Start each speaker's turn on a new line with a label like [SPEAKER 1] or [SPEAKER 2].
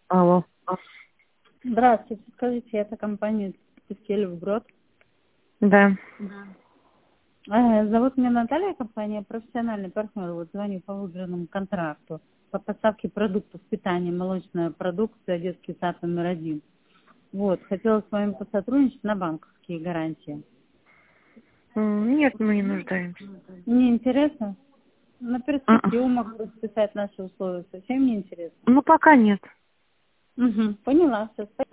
[SPEAKER 1] Алло.
[SPEAKER 2] Здравствуйте, скажите, это компания Тефтелев Брод.
[SPEAKER 1] Да.
[SPEAKER 2] Зовут меня Наталья, компания профессиональный партнер. Вот звоню по выигранному контракту по поставке продуктов питания, молочная продукция, детский сад номер 1. Вот, хотела с вами посотрудничать на банковские гарантии.
[SPEAKER 1] Нет, мы не нуждаемся.
[SPEAKER 2] Мне интересно. На
[SPEAKER 1] А-а.
[SPEAKER 2] перспективу могу расписать наши условия. Совсем не интересно.
[SPEAKER 1] Ну, пока нет.
[SPEAKER 2] Поняла. Все,